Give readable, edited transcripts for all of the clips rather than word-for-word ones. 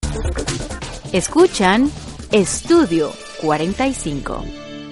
Escuchan Estudio 45.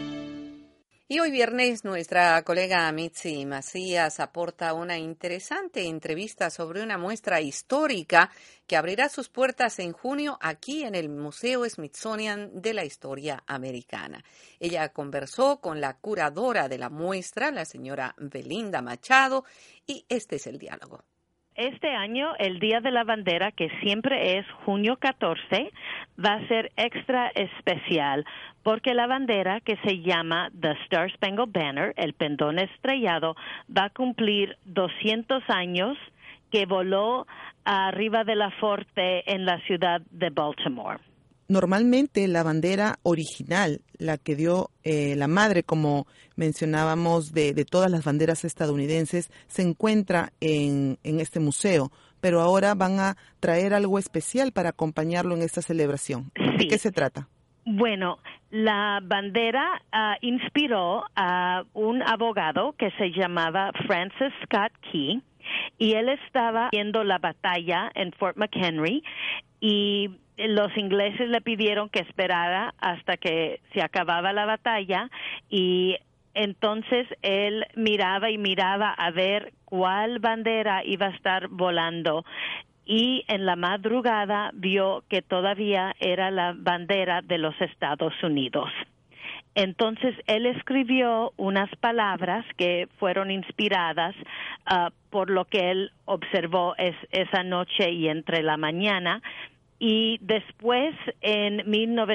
Y hoy viernes nuestra colega Mitzi Macías aporta una interesante entrevista sobre una muestra histórica que abrirá sus puertas en junio aquí en el Museo Smithsonian de la Historia Americana. Ella conversó con la curadora de la muestra, la señora Belinda Machado, y este es el diálogo. Este año, el Día de la Bandera, que siempre es junio 14, va a ser extra especial porque la bandera, que se llama The Star Spangled Banner, el pendón estrellado, va a cumplir 200 años que voló arriba de la Forte en la ciudad de Baltimore. Normalmente la bandera original, la que dio la madre, como mencionábamos, de todas las banderas estadounidenses, se encuentra en este museo, pero ahora van a traer algo especial para acompañarlo en esta celebración. ¿De qué se trata? Bueno, la bandera inspiró a un abogado que se llamaba Francis Scott Key, y él estaba viendo la batalla en Fort McHenry, y los ingleses le pidieron que esperara hasta que se acababa la batalla, y entonces él miraba y miraba a ver cuál bandera iba a estar volando, y en la madrugada vio que todavía era la bandera de los Estados Unidos. Entonces él escribió unas palabras que fueron inspiradas por lo que él observó esa noche y entre la mañana. Y después, en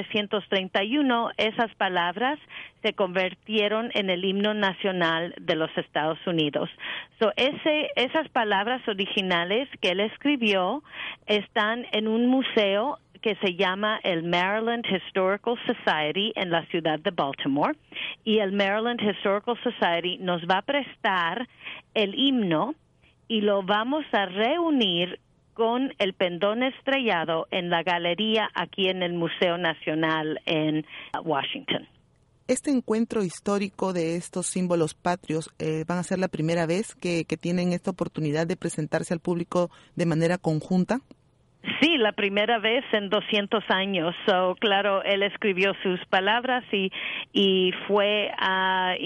1931, esas palabras se convirtieron en el himno nacional de los Estados Unidos. Esas palabras originales que él escribió están en un museo que se llama el Maryland Historical Society en la ciudad de Baltimore, y el Maryland Historical Society nos va a prestar el himno y lo vamos a reunir con el pendón estrellado en la galería aquí en el Museo Nacional en Washington. Este encuentro histórico de estos símbolos patrios van a ser la primera vez que tienen esta oportunidad de presentarse al público de manera conjunta. Sí, la primera vez en 200 años. Claro, él escribió sus palabras y fue a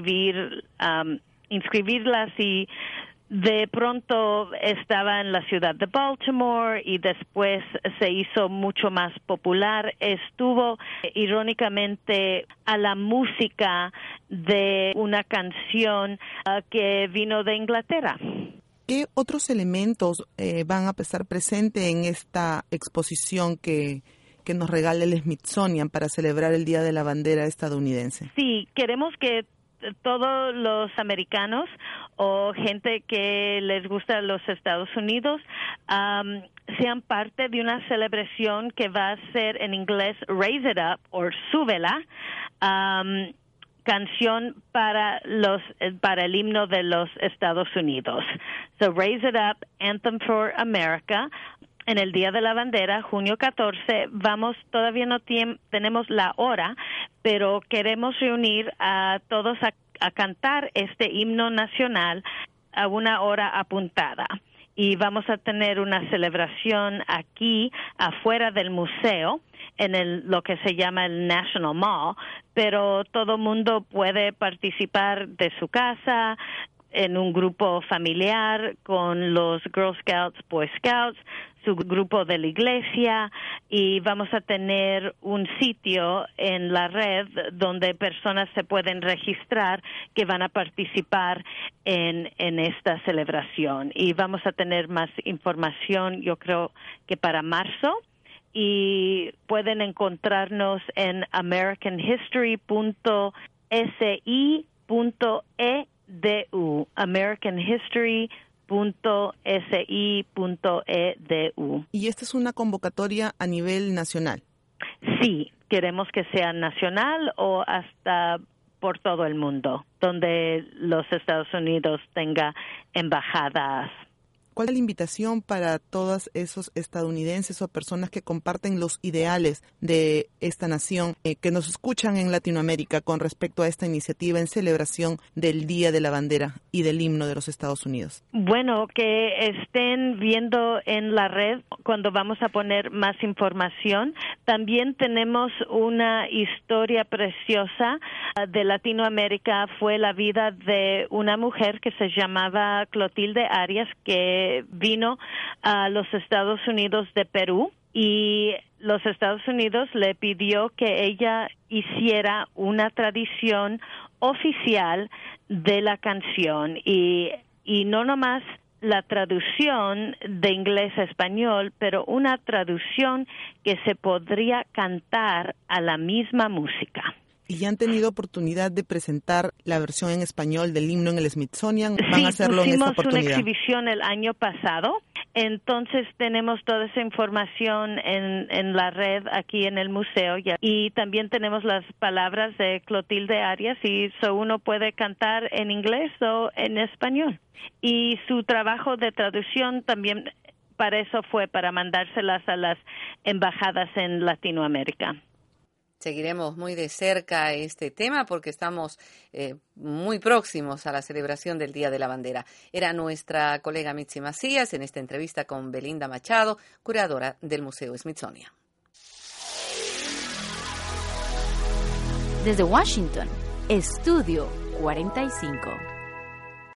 inscribirlas, y de pronto estaba en la ciudad de Baltimore y después se hizo mucho más popular. Estuvo irónicamente a la música de una canción que vino de Inglaterra. ¿Qué otros elementos van a estar presentes en esta exposición que nos regala el Smithsonian para celebrar el Día de la Bandera estadounidense? Sí, queremos que todos los americanos o gente que les gusta los Estados Unidos sean parte de una celebración que va a ser en inglés Raise It Up o Súbela, canción para el himno de los Estados Unidos. So Raise It Up, Anthem for America. En el Día de la Bandera, junio 14, todavía no tenemos la hora, pero queremos reunir a todos a cantar este himno nacional a una hora apuntada. Y vamos a tener una celebración aquí afuera del museo, en lo que se llama el National Mall, pero todo mundo puede participar de su casa, en un grupo familiar, con los Girl Scouts, Boy Scouts, su grupo de la iglesia, y vamos a tener un sitio en la red donde personas se pueden registrar que van a participar en esta celebración. Y vamos a tener más información, yo creo que para marzo, y pueden encontrarnos en americanhistory.si.edu, americanhistory.si.edu. ¿Y esta es una convocatoria a nivel nacional? Sí, queremos que sea nacional o hasta por todo el mundo, donde los Estados Unidos tenga embajadas. ¿Cuál es la invitación para todos esos estadounidenses o personas que comparten los ideales de esta nación, que nos escuchan en Latinoamérica con respecto a esta iniciativa en celebración del Día de la Bandera y del himno de los Estados Unidos? Bueno, que estén viendo en la red cuando vamos a poner más información. También tenemos una historia preciosa de Latinoamérica. Fue la vida de una mujer que se llamaba Clotilde Arias, que vino a los Estados Unidos de Perú, y los Estados Unidos le pidió que ella hiciera una tradición oficial de la canción, y no nomás la traducción de inglés a español, pero una traducción que se podría cantar a la misma música. ¿Y ya han tenido oportunidad de presentar la versión en español del himno en el Smithsonian? ¿Van a hacerlo en esta oportunidad? Sí, pusimos una exhibición el año pasado, entonces tenemos toda esa información en la red aquí en el museo, y también tenemos las palabras de Clotilde Arias, y uno puede cantar en inglés o en español. Y su trabajo de traducción también para eso fue, para mandárselas a las embajadas en Latinoamérica. Seguiremos muy de cerca este tema porque estamos muy próximos a la celebración del Día de la Bandera. Era nuestra colega Mitzi Macías en esta entrevista con Belinda Machado, curadora del Museo Smithsonian. Desde Washington, Estudio 45.